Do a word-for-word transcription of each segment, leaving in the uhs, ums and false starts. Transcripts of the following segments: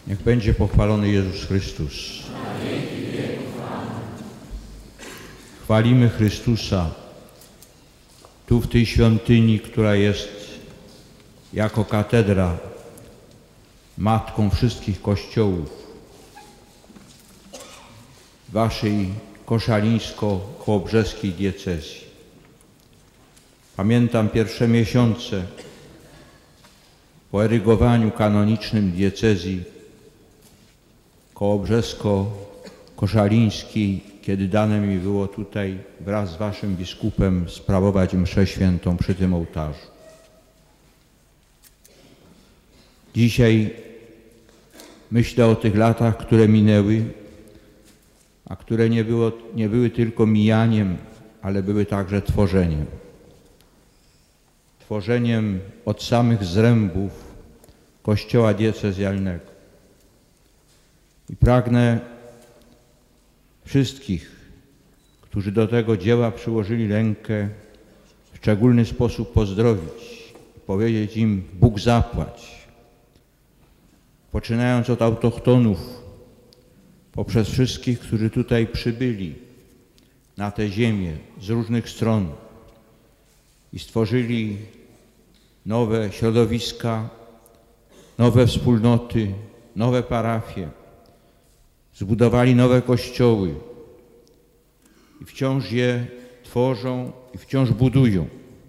Niech będzie pochwalony Jezus Chrystus. Chwalimy Chrystusa tu w tej świątyni, która jest jako katedra matką wszystkich kościołów waszej koszalińsko-kołobrzeskiej diecezji. Pamiętam pierwsze miesiące po erygowaniu kanonicznym diecezji kołobrzesko-koszalińskiej, kiedy dane mi było tutaj wraz z waszym biskupem sprawować mszę świętą przy tym ołtarzu. Dzisiaj myślę o tych latach, które minęły, a które nie, było, nie były tylko mijaniem, ale były także tworzeniem. Tworzeniem od samych zrębów Kościoła diecezjalnego. I pragnę wszystkich, którzy do tego dzieła przyłożyli rękę, w szczególny sposób pozdrowić i powiedzieć im: Bóg zapłać. Poczynając od autochtonów, poprzez wszystkich, którzy tutaj przybyli na tę ziemię z różnych stron i stworzyli nowe środowiska, nowe wspólnoty, nowe parafie, zbudowali nowe kościoły i wciąż je tworzą i wciąż budują.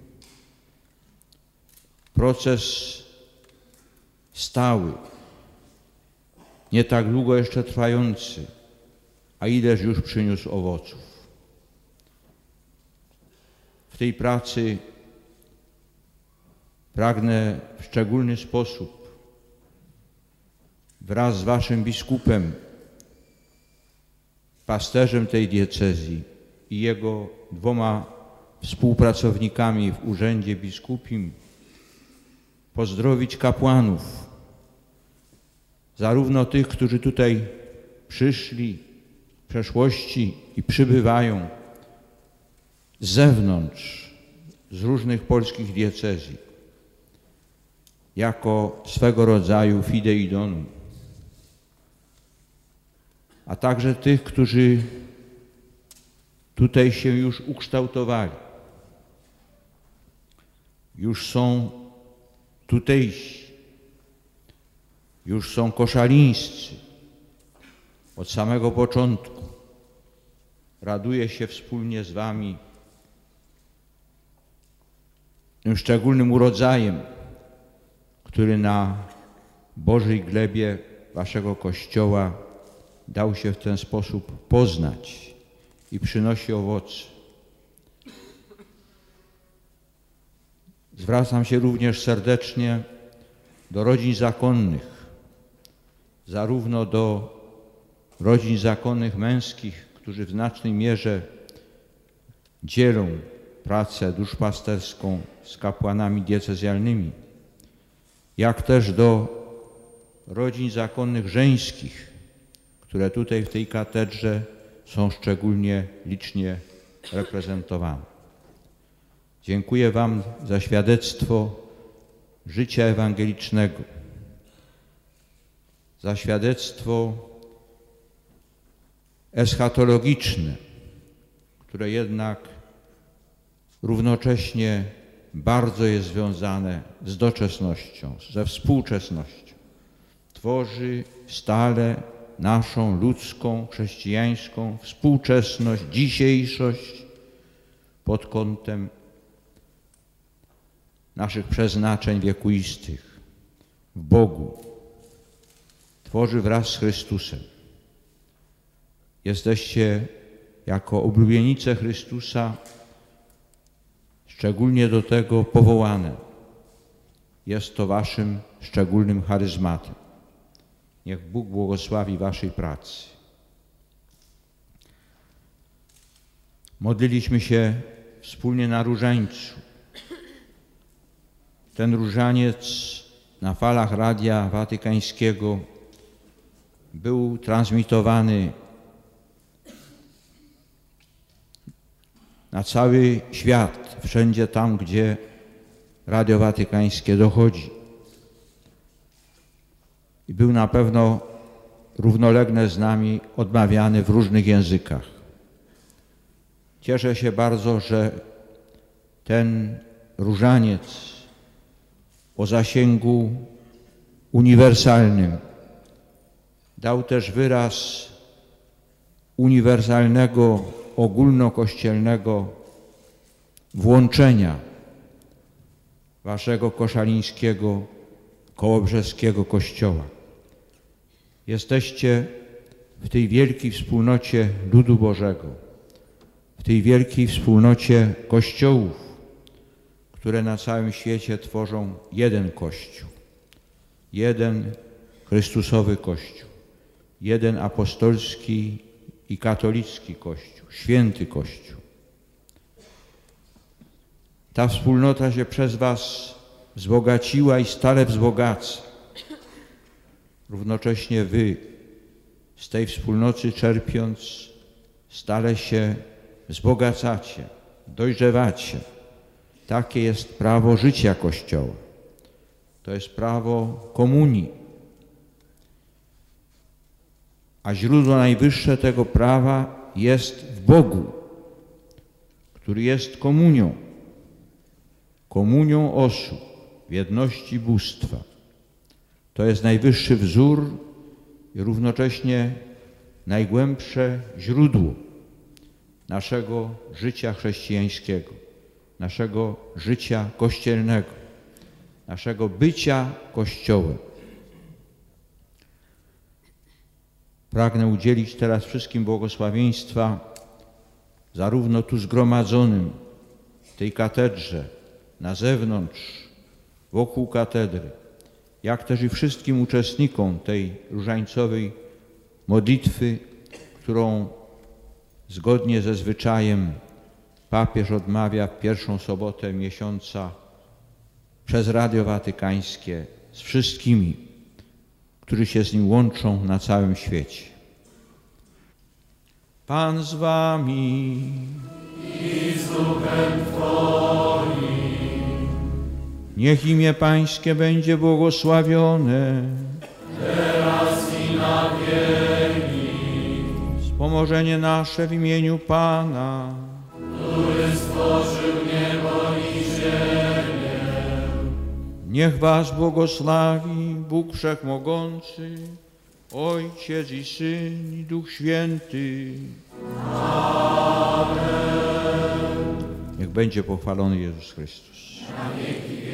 Proces stały, nie tak długo jeszcze trwający, a ileż już przyniósł owoców. W tej pracy pragnę w szczególny sposób wraz z waszym biskupem, pasterzem tej diecezji i jego dwoma współpracownikami w urzędzie biskupim pozdrowić kapłanów, zarówno tych, którzy tutaj przyszli w przeszłości i przybywają z zewnątrz, z różnych polskich diecezji, jako swego rodzaju fide donum, a także tych, którzy tutaj się już ukształtowali, już są tutejsi, już są koszalińscy od samego początku. Raduję się wspólnie z wami tym szczególnym urodzajem, który na Bożej glebie waszego Kościoła dał się w ten sposób poznać i przynosi owoce. Zwracam się również serdecznie do rodzin zakonnych, zarówno do rodzin zakonnych męskich, którzy w znacznej mierze dzielą pracę duszpasterską z kapłanami diecezjalnymi, jak też do rodzin zakonnych żeńskich, które tutaj w tej katedrze są szczególnie licznie reprezentowane. Dziękuję wam za świadectwo życia ewangelicznego, za świadectwo eschatologiczne, które jednak równocześnie bardzo jest związane z doczesnością, ze współczesnością. Tworzy stale naszą ludzką, chrześcijańską współczesność, dzisiejszość pod kątem naszych przeznaczeń wiekuistych w Bogu. Tworzy wraz z Chrystusem. Jesteście jako oblubienice Chrystusa szczególnie do tego powołane. Jest to waszym szczególnym charyzmatem. Niech Bóg błogosławi waszej pracy. Modliliśmy się wspólnie na różańcu. Ten różaniec na falach Radia Watykańskiego był transmitowany na cały świat, wszędzie tam, gdzie Radio Watykańskie dochodzi. i był na pewno równolegle z nami odmawiany w różnych językach. Cieszę się bardzo, że ten różaniec o zasięgu uniwersalnym dał też wyraz uniwersalnego, ogólnokościelnego włączenia waszego koszalińskiego, kołobrzeskiego kościoła. Jesteście w tej wielkiej wspólnocie ludu Bożego, w tej wielkiej wspólnocie kościołów, które na całym świecie tworzą jeden Kościół, jeden Chrystusowy Kościół, jeden apostolski i katolicki Kościół, święty Kościół. Ta wspólnota się przez was wzbogaciła i stale wzbogaca. Równocześnie wy z tej wspólnoty czerpiąc stale się wzbogacacie, dojrzewacie. Takie jest prawo życia Kościoła. To jest prawo komunii. A źródło najwyższe tego prawa jest w Bogu, który jest komunią. Komunią osób w jedności bóstwa. To jest najwyższy wzór i równocześnie najgłębsze źródło naszego życia chrześcijańskiego, naszego życia kościelnego, naszego bycia Kościołem. Pragnę udzielić teraz wszystkim błogosławieństwa, zarówno tu zgromadzonym w tej katedrze, na zewnątrz, wokół katedry, jak też i wszystkim uczestnikom tej różańcowej modlitwy, którą zgodnie ze zwyczajem papież odmawia w pierwszą sobotę miesiąca przez Radio Watykańskie z wszystkimi, którzy się z nim łączą na całym świecie. Pan z wami i z duchem Twoim. Niech imię Pańskie będzie błogosławione teraz i na wieki. Wspomożenie nasze w imieniu Pana, który stworzył niebo i ziemię. Niech was błogosławi Bóg Wszechmogący, Ojciec i Syn i Duch Święty. Amen. Niech będzie pochwalony Jezus Chrystus. Na wieki.